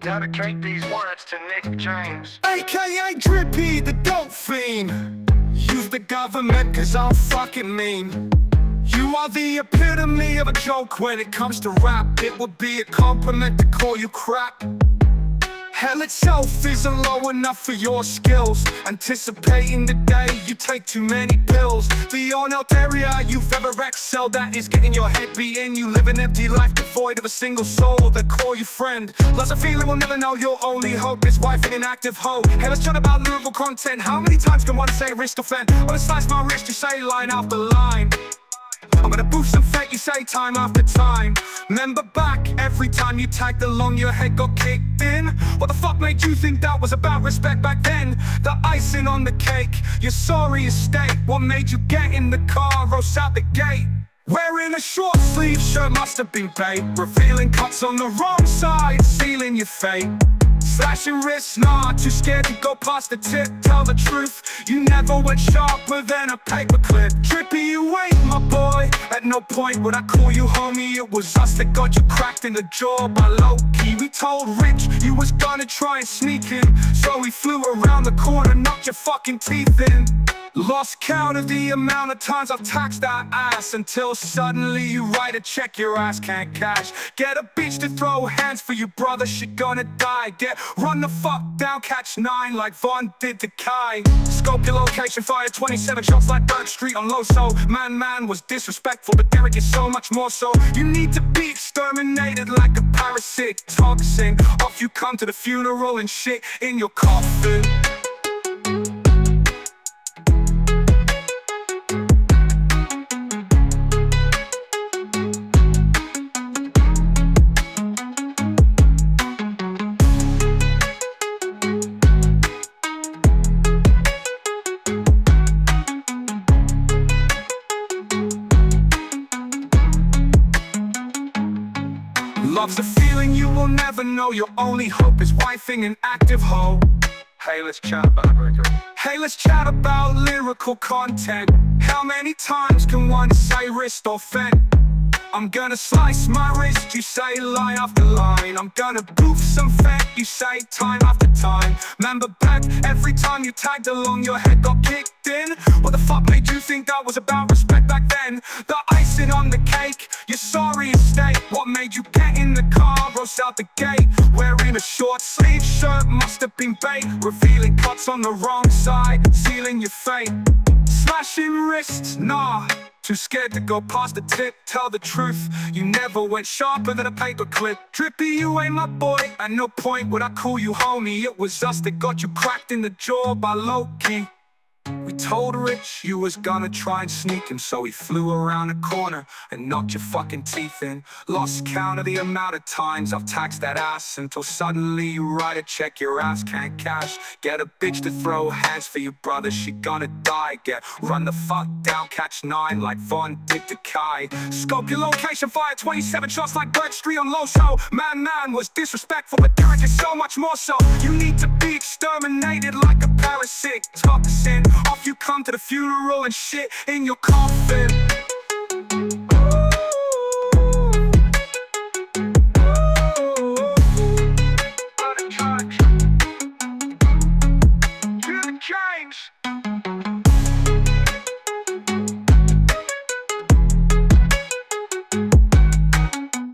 Dedicate these words to Nick James, AKA Drippy, the dope fiend. Use the government cause I'm fucking mean. You are the epitome of a joke when it comes to rap. It would be a compliment to call you crap. Hell itself isn't low enough for your skills. Anticipating the day you take too many pills. The only area you've ever excelled at is getting your head beat in. You live an empty life devoid of a single soul that call you friend. Lots of feeling will never know your only hope is wife and inactive hoe. Hey, let's chat about lyrical content. How many times can one say wrist offend? Wanna slice my wrist, you say line after line. I'm gonna boost some fake, you say time after time. Remember back, every time you tagged along your head got kicked in. What the fuck made you think that was about respect back then? The icing on the cake, your sorry estate. What made you get in the car, roast out the gate? Wearing a short sleeve shirt must have been bait. Revealing cuts on the wrong side, sealing your fate. Slashing wrists, nah, too scared to go past the tip. Tell the truth, you never went sharper than a paperclip. Drippy, you ain't my boy. At no point would I call you homie. It was us that got you cracked in the jaw by low-key. We told Rich you was gonna try and sneak in, so we flew around the corner, knocked your fucking teeth in. Lost count of the amount of times I've taxed that ass, until suddenly you write a check your ass can't cash. Get a bitch to throw hands for you, brother, she gonna die. Get run the fuck down, catch 9 like Vaughn did to Kai. Scope your location, fire 27 shots like Bird Street on Loso. Man was disrespectful, but Derek is so much more so. You need to be exterminated like a parasitic toxin. Off you come to the funeral and shit in your coffin. Love's a feeling you will never know. Your only hope is wifing an active hoe. Hey, let's chat about it. Hey, let's chat about lyrical content. How many times can one say wrist or fend? I'm gonna slice my wrist, you say line after line. I'm gonna goof some fake, you say time after time. Remember back, every time you tagged along your head got kicked in. What the fuck made you think that was about respect back then? The icing on the cake, your sorry estate. What made you get in the car, roast out the gate? Wearing a short sleeve shirt must have been bait. Revealing cuts on the wrong side, sealing your fate. Slashing wrists, nah, too scared to go past the tip. Tell the truth, you never went sharper than a paperclip. Drippy, you ain't my boy. At no point would I call you homie. It was us that got you cracked in the jaw by low-key. We told Rich you was gonna try and sneak him, so he flew around the corner and knocked your fucking teeth in. Lost count of the amount of times I've taxed that ass, until suddenly you write a check your ass can't cash. Get a bitch to throw hands for you, brother, she gonna die. Get run the fuck down, catch 9 like Vaughn did to Kai. Scope your location, fire 27 shots like Bird Street on Loso. Man was disrespectful, but Derek is so much more so. You need to be exterminated like a parasitic toxin. Off you come to the funeral and shit in your coffin.